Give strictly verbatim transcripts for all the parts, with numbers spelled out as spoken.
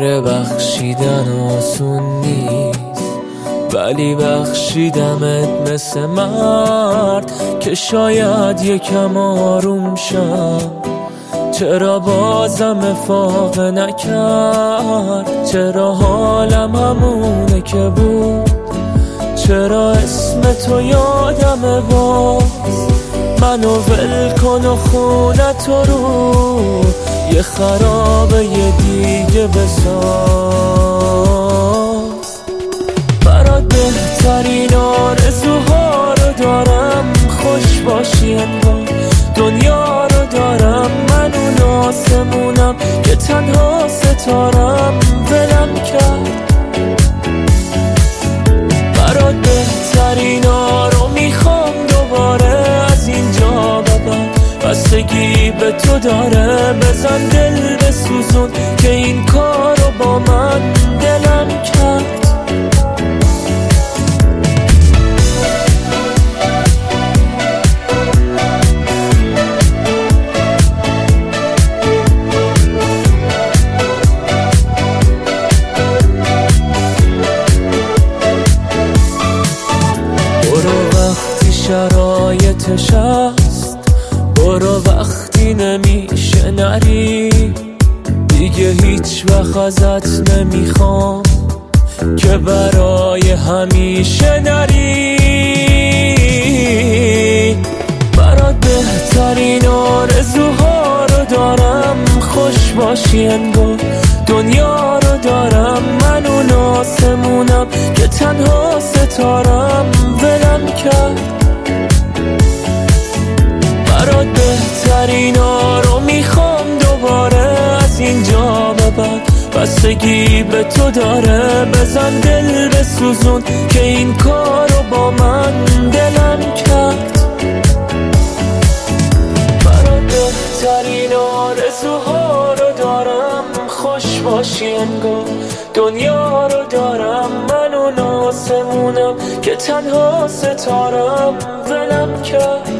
آره بخشیدن آسون نیست، ولی بخشیدمت مثل مرد که شاید یکم آروم شم. چرا بازم افاقه نکرد؟ چرا حالم همونه که بود؟ چرا اسم تو یادمه باز؟ منو ول کن و خونه تو رو یه خرابه یه دیگه بساز. برات بهترین آرزوها رو دارم، خوش باشی انگار دنیا رو دارم. من اون آسمونم که تنها ستارم ولم کرد. برات بهترین ها رو میخوام دوباره از اینجا ببر. بستگی به تو داره، بزن دل بسوزون که این کارو با من دلم کرد. شرایطش هست، برو وقتی نمیشه نری. دیگه هیچ وقت ازت نمیخوام که برای همیشه نری. برات بهترین آرزوها رو دارم، خوش باشی انگار دنیا رو دارم. من اون آسمونم که تنها ستارم ولم کرد. برات بهترین ها رو میخوام دوباره از اینجا ببر. بستگی به تو داره، بزن دل بسوزون که این کارو با من دلم کرد. برات بهترین آرزوها رو دارم، خوش باشی انگار دنیا رو دارم. من اون آسمونم که تنها ستارم ولم کرد.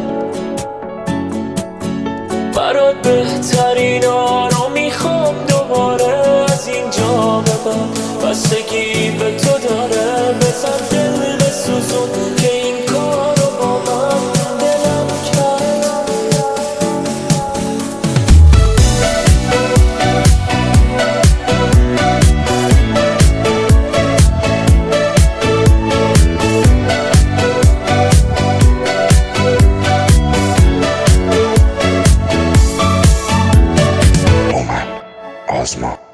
برات بهترین ها رو میخوام دوباره از اینجا ببر. بستگی به تو داره، بزن دل بسوزون که این کارو با من دلم کرد. Ozma.